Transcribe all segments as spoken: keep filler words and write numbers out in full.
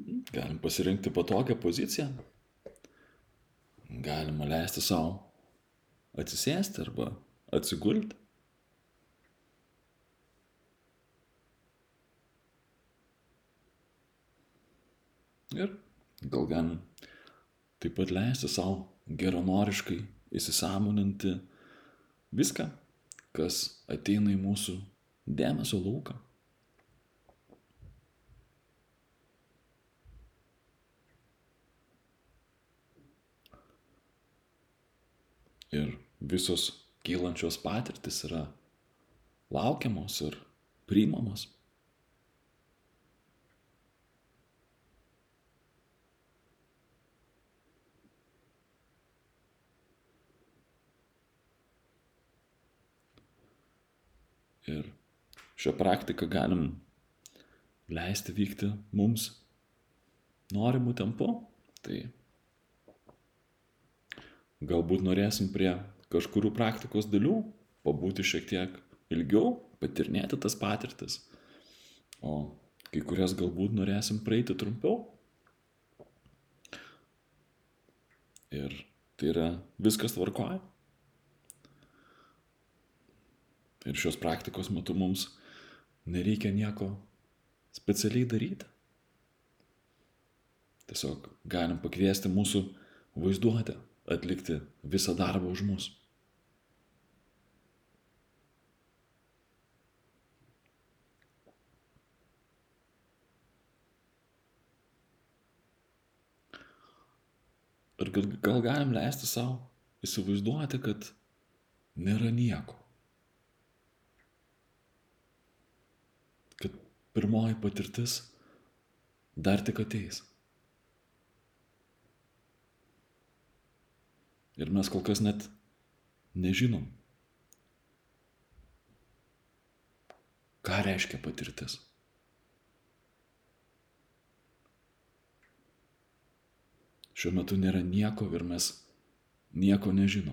Galim pasirinkti patogią poziciją. Galima leisti savo atsisėsti arba atsigulti. Ir gal galim taip pat leisti savo geranoriškai įsisąmoninti viską, kas ateina į mūsų dėmesio lauką. Ir visos kylančios patirtis yra laukiamos ir priimamos. Ir šią praktiką galim leisti vykti mums norimų tempu. Tai galbūt norėsim prie kažkurių praktikos dalių pabūti šiek tiek ilgiau, patirnėti tas patirtis, o kai kurias galbūt norėsim praeiti trumpiau. Ir tai yra viskas tvarkoje. Ir šios praktikos metu mums nereikia nieko specialiai daryti. Tiesiog galim pakviesti mūsų vaizduotę atlikti visą darbą už mus. Ir gal, gal galim leisti savo įsivaizduoti, kad nėra nieko. Kad pirmoji patirtis dar tik ateis. Ir mes kol kas net nežinom, ką reiškia patirtis. Šiuo metu nėra nieko ir mes nieko nežinom.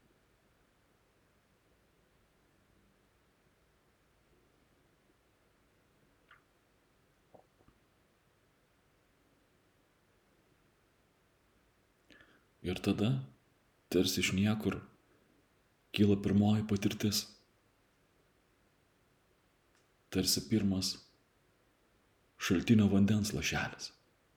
Ir tada, tarsi iš niekur, kyla pirmoji patirtis. Tarsi pirmas šaltinio vandens lašelis.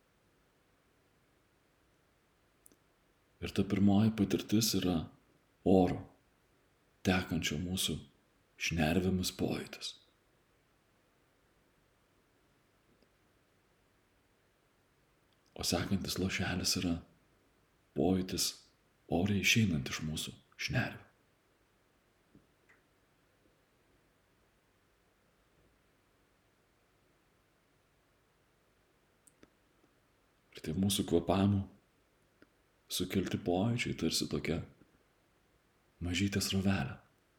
Ir ta pirmoji patirtis yra oro, tekančio mūsų šnervėmis pojūtis. O sekantis lašelis yra pojūtis oriai išeinant iš mūsų šnervių. Ir tai mūsų kvėpavimo sukelti pojūčiai tarsi tokia mažytė srovelė,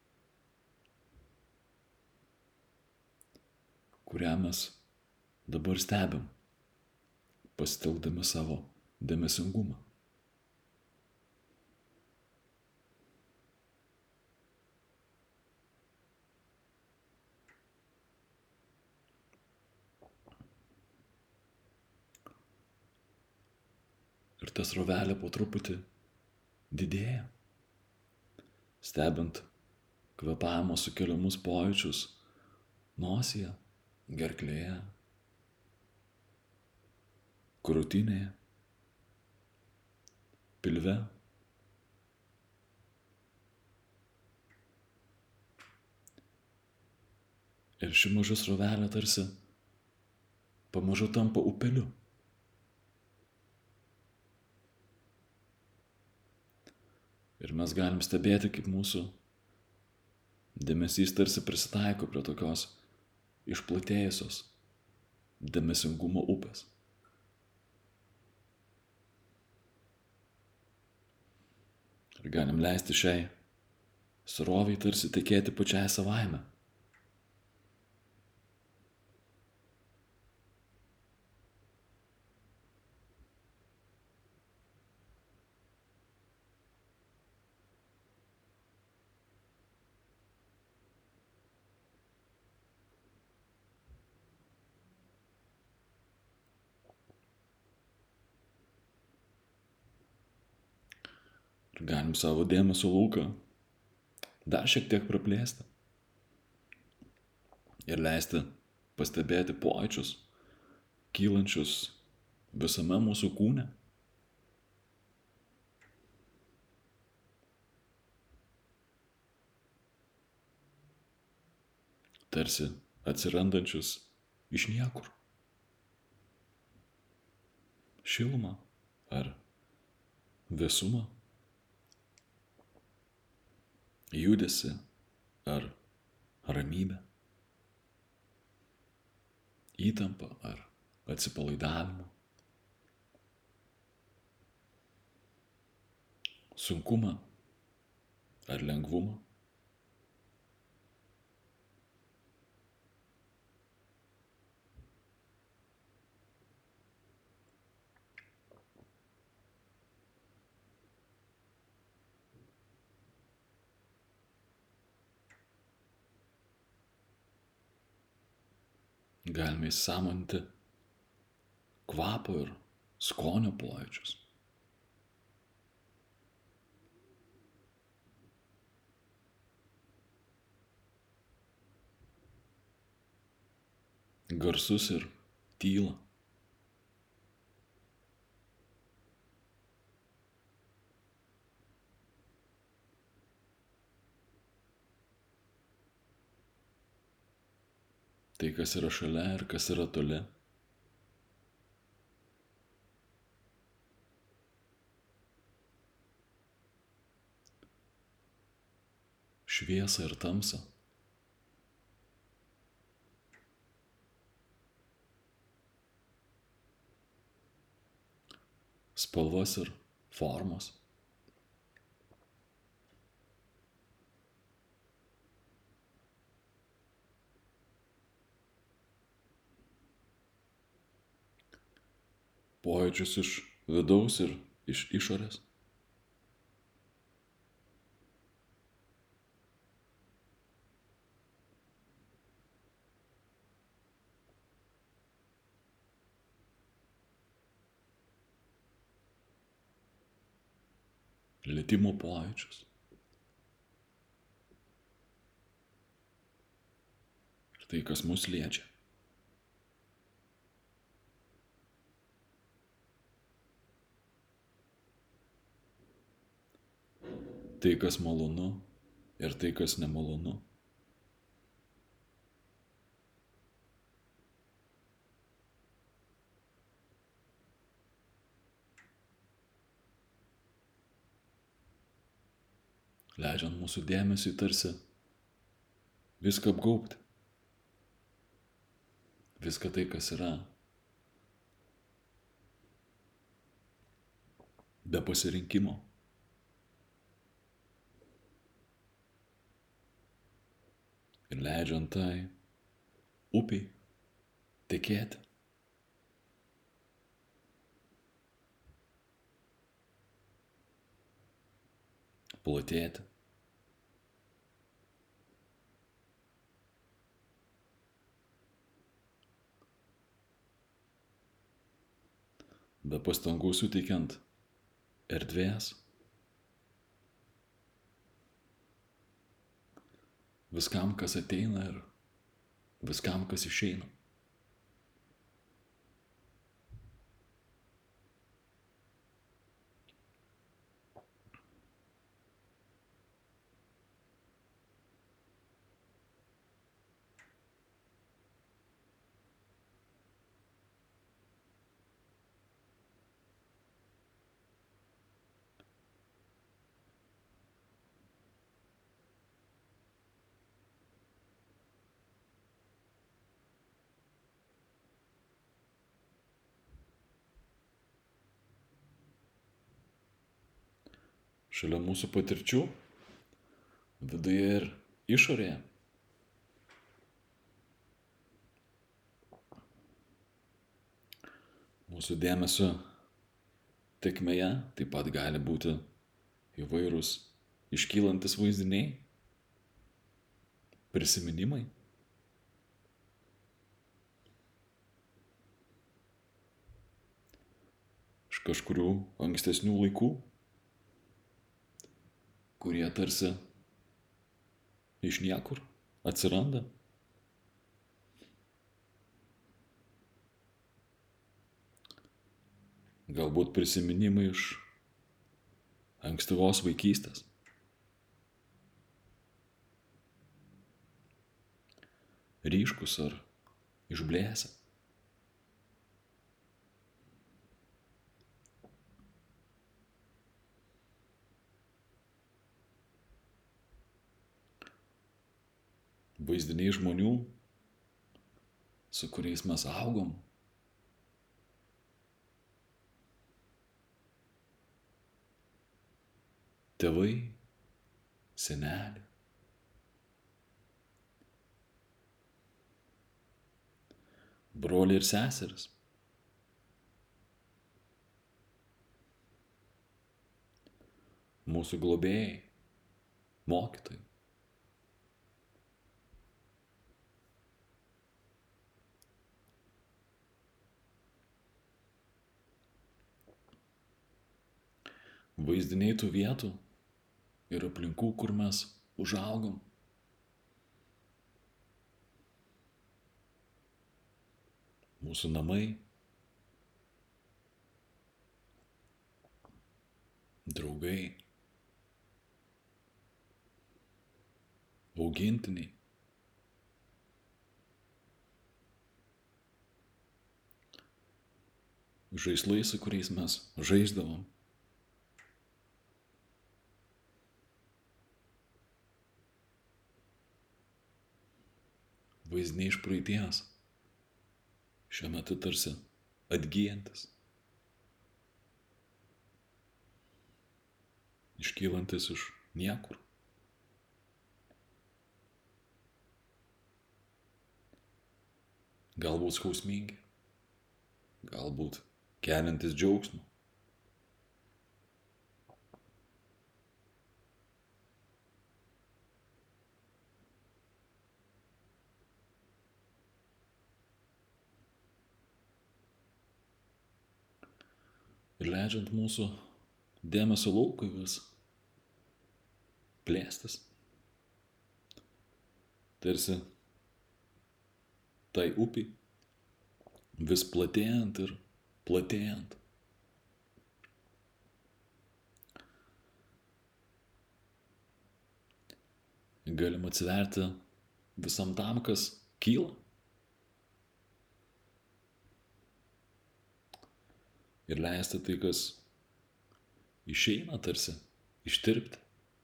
kurią mes dabar stebim, pasitelkdami savo dėmesingumą. Ir ta srovelė po truputį didėja, stebint kvėpavimo sukeliamus pojūčius nosyje, gerklėje, krūtinėje, pilve. Ir ši maža srovelė tarsi pamažu tampa upeliu. Ir mes galim stebėti, kaip mūsų dėmesys tarsi prisitaiko prie tokios išplatėjusios dėmesingumo upės. Ir galim leisti šiai sroviai tarsi tekėti pačiai savaime. Galim savo dėmesio lauką dar šiek tiek praplėsti ir leisti pastebėti pojūčius, kylančius visame mūsų kūne. Tarsi atsirandančius iš niekur. Šilumą ar vėsumą, judesį ar ramybę, įtampą ar atsipalaidavimą, sunkumą ar lengvumą. Galime įsisąmoninti kvapo ir skonio pojūčius. Garsus ir tylą. Tai, kas yra šalia ir kas yra toli. Šviesą ir tamsą. Spalvas ir formas. Pojūčius iš vidaus ir iš išorės. Lietimo pojūčius. Ir tai, kas mus liečia. Tai, kas malonu ir tai, kas nemalonu. Leidžiant mūsų dėmesiui tarsi viską apgaubti. Viską tai, kas yra. Be pasirinkimo. Ir leidžiant tai upiai tekėti. Platėti. Be pastangų suteikiant erdvės. Viskam, kas ateina ir viskam, kas išeina. Šalia mūsų patirčių, viduje ir išorėje. Mūsų dėmesio tėkmėje taip pat gali būti įvairūs iškylantis vaizdiniai, prisiminimai. Iš kažkurių ankstesnių laikų. kurie tarsi iš niekur atsiranda. Galbūt prisiminimai iš ankstyvos vaikystės. Ryškus ar išblėsę. Vaizdiniai žmonių, su kuriais mes augom. Tėvai, seneliai. Broliai ir seseris. Mūsų globėjai, mokytojai. Vaizdiniai tų vietų ir aplinkų, kur mes užaugom. Mūsų namai, draugai, augintiniai. Žaislai, su kuriais mes žaisdavom. Vaizdiniai iš praeities, šiuo metu tarsi atgyjantis, iškylantis iš niekur. Galbūt skausmingi, galbūt keliantis džiaugsmą. Ir leidžiant mūsų dėmesio laukui vis plėstis. Tarsi tai upiai vis platėjant ir platėjant. Galim atsiverti visam tam, kas kyla. Ir leisti tai, kas išeina tarsi, ištirpti.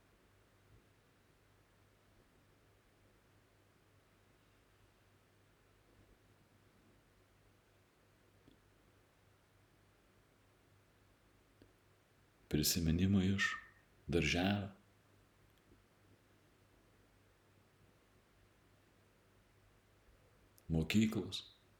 Prisiminimai iš darželio. Mokyklos.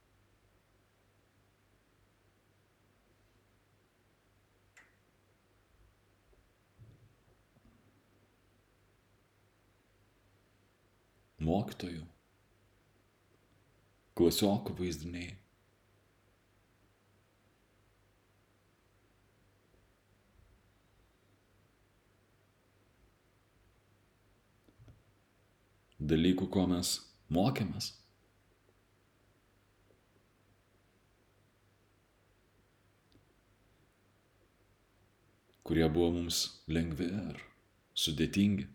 Mokytojų, klasiokų vaizdiniai. Dalykų, ko mes mokėmės. Kurie buvo mums lengvi ar sudėtingi.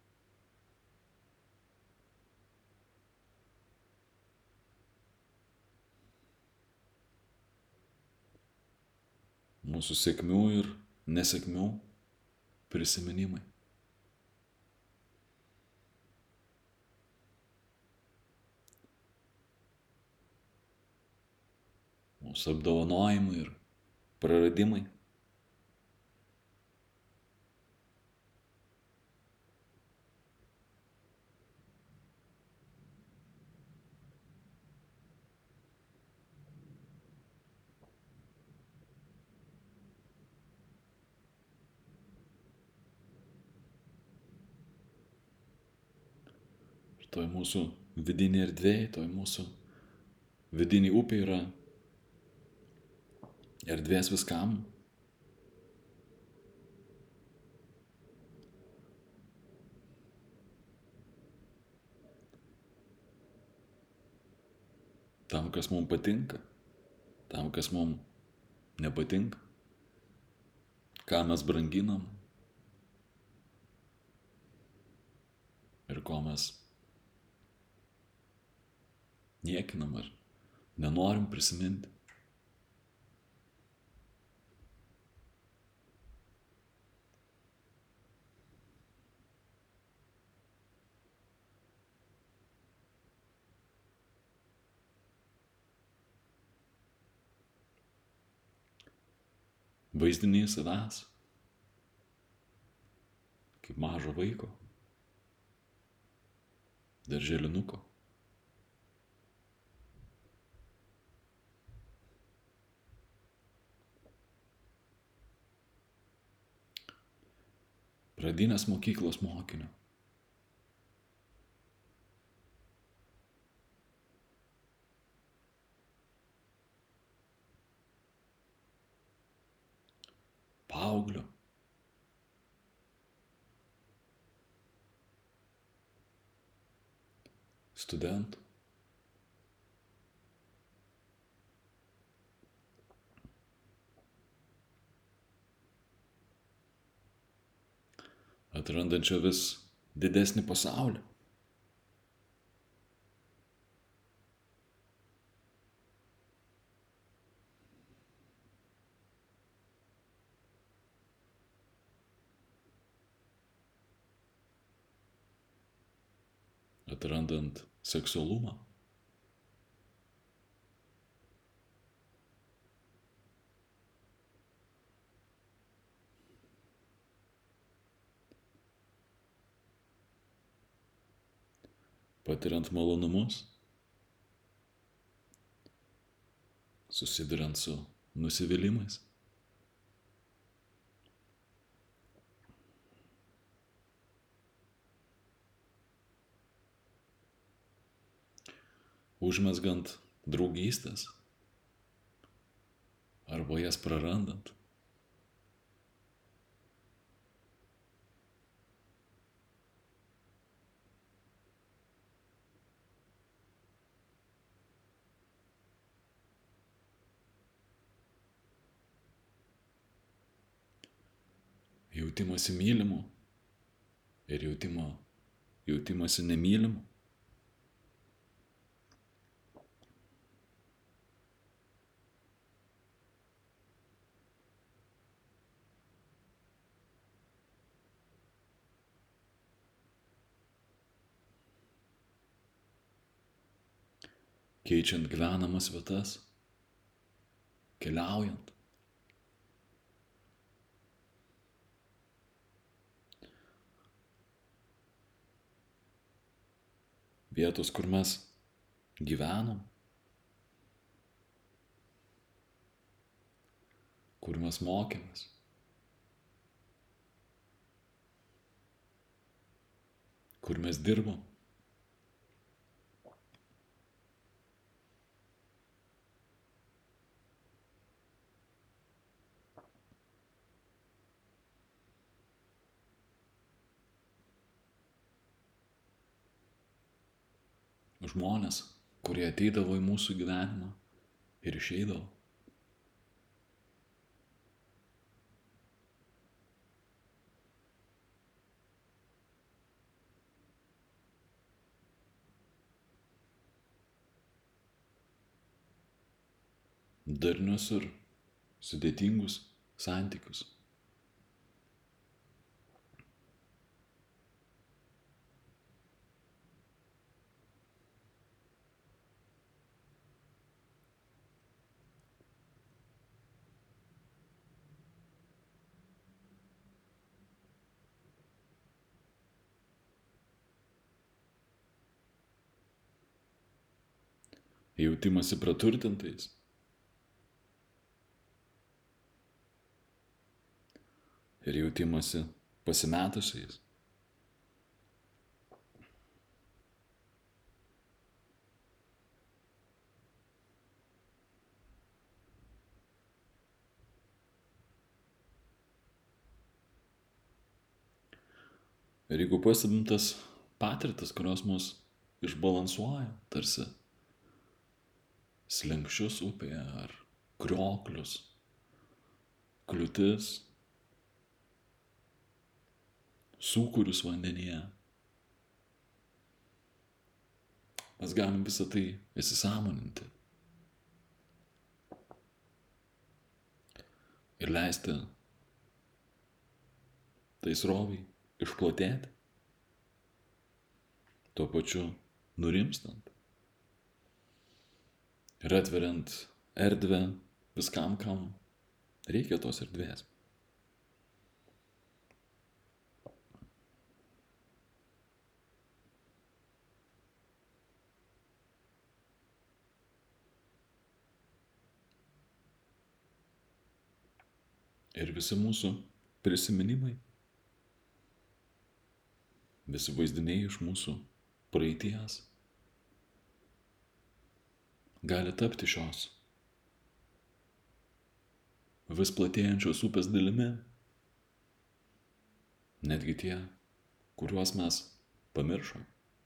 Mūsų sėkmių ir nesėkmių prisiminimai. Mūsų apdovanojimai ir praradimai. Toj mūsų vidinė erdvėj, toj mūsų vidinė upė yra erdvės viskam. tam, kas mums patinka, tam, kas mums nepatinka, ką mes branginam ir ko mes niekinam ar nenorim prisiminti. Vaizdiniai savęs, kaip mažo vaiko, darželinuko. Pradinės mokyklos mokinio. Paauglio. Studentų. Atrandančio vis didesnį pasaulį. Atrandant seksualumą. Patiriant malonumus. Susiduriant su nusivylimais. Užmesgant draugystės arba jas prarandant. Jautimasi mylimu ir jautimo, jautimasi nemylimu. Keičiant gyvenamas vietas, keliaujant. Vietos, kur mes gyvenom, kur mes mokėmės, kur mes dirbom. Žmonės, kurie ateidavo į mūsų gyvenimą ir išeidavo. Darnius ir sudėtingus santykius. Jautimasi praturtintais. Ir jautimasi pasimetusiais. Ir jeigu pastebim tas patirtis, kurios mus išbalansuoja, tarsi slenkščius upėje ar krioklius, kliūtis, sūkurius vandenyje. Mes galim visą tai įsisąmoninti ir leisti tai sroviai išplotėti, tuo pačiu nurimstant ir atveriant erdvę viskam, kam reikia tos erdvės. Ir visi mūsų prisiminimai, visi vaizdiniai iš mūsų praeities gali tapti šios vis platėjančios upės dalimi, netgi tie, kuriuos mes pamiršom.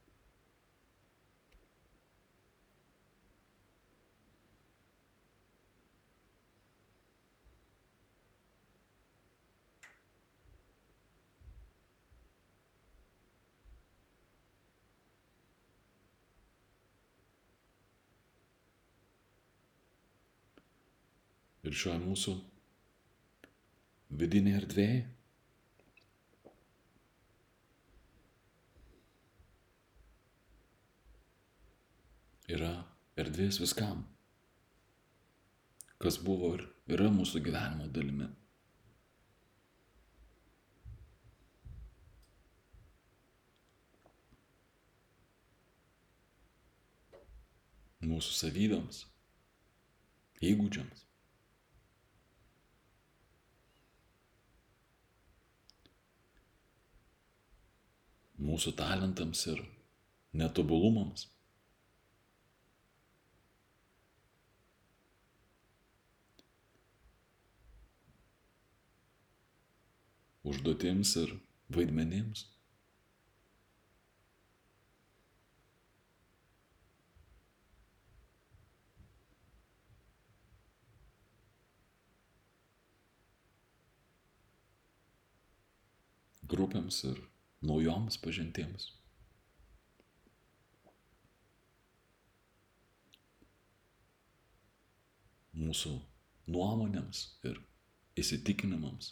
Ir šioje mūsų vidinėje erdvėje yra erdvės viskam, kas buvo ir yra mūsų gyvenimo dalimi. Mūsų savybėms, įgūdžiams. Mūsų talentams ir netobulumams. Užduotims ir vaidmenims. Grupėms ir naujoms pažintims. Mūsų nuomonėms ir įsitikinimams.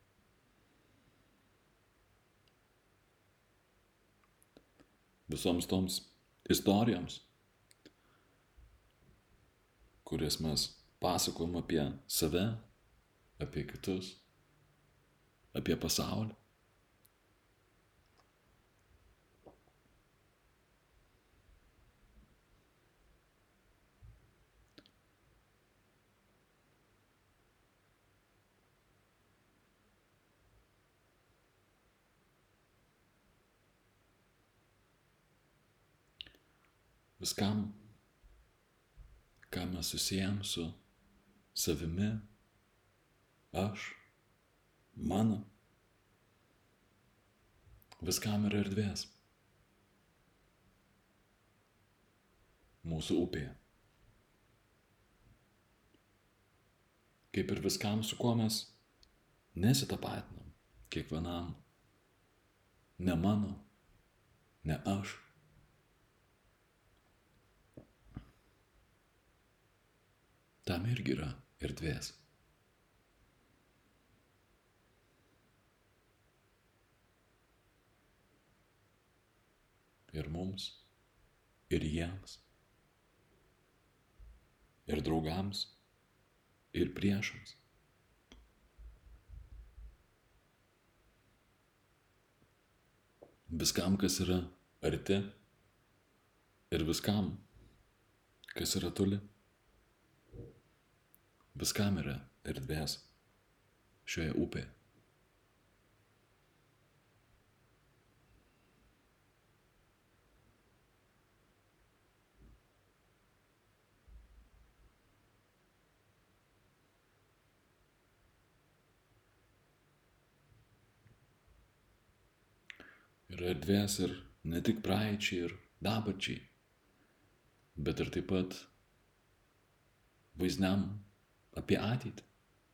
Visoms toms istorijoms, kurias mes pasakojam apie save, apie kitus, apie pasaulį. Viskam, ką mes susijęm su savimi, aš, mano, viskam yra erdvės. Mūsų upėje. Kaip ir viskam, su kuo mes nesitapatinam, kiekvienam, ne mano, ne aš. Tam irgi yra erdvės. Ir mums, ir jiems, ir draugams, ir priešams. Viskam, kas yra arti, ir viskam, kas yra toli. Viskam yra erdvės šioje upėje. Yra erdvės ir ne tik praeičiai ir dabarčiai, bet ir taip pat vaizdiniam apie ateitį,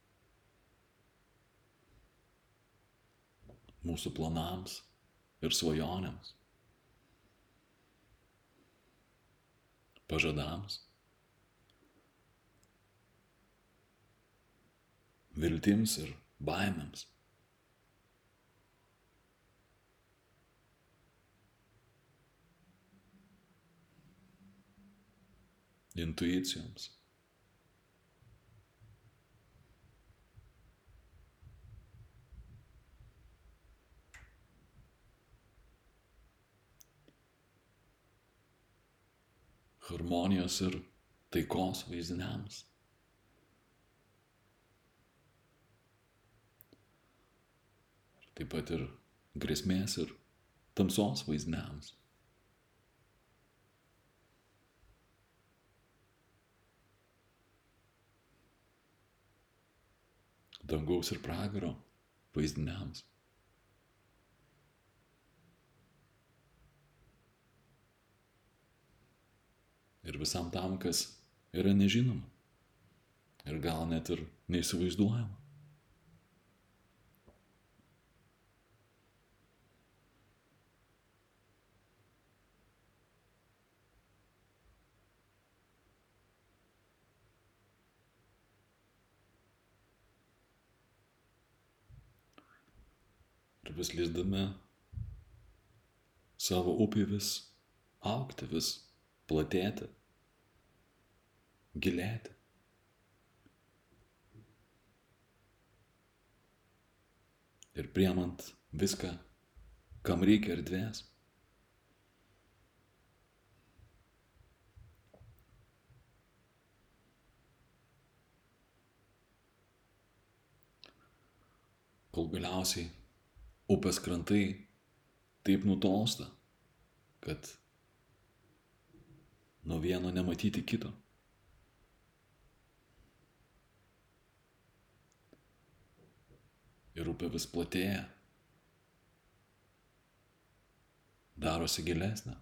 mūsų planams ir svajonėms, pažadams, viltims ir baimėms. Intuicijoms. Harmonijos ir taikos vaizdiniams. Taip pat ir grėsmės ir tamsos vaizdiniams. Dangaus ir pragaro vaizdiniams. Ir visam tam, kas yra nežinoma. Ir gal net ir neįsivaizduojama. Ir vis leisdami savo upį vis augti, vis platėti, gilėti. Ir priemant viską, kam reikia erdvės. Kol galiausiai upės krantai taip nutolsta, kad nuo vieno nematyti kito. Ir upė vis platėja, darosi gilesnė,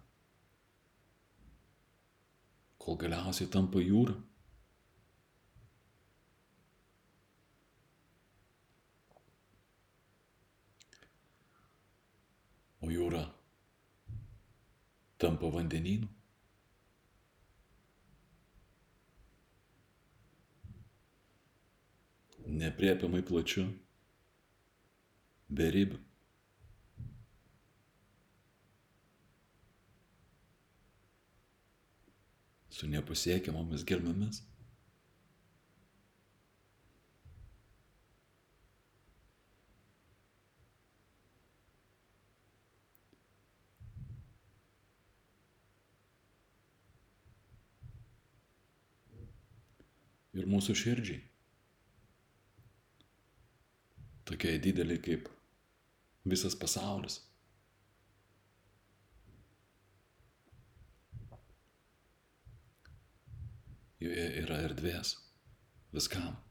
kol galiausiai tampa jūra. O jūra tampa vandenynu. Nepriepiamai plačiu, beribiu. Su nepasiekiamomis gelmėmis. Ir mūsų širdžiai, tokie dideli kaip visas pasaulis. Joje yra erdvės viskam.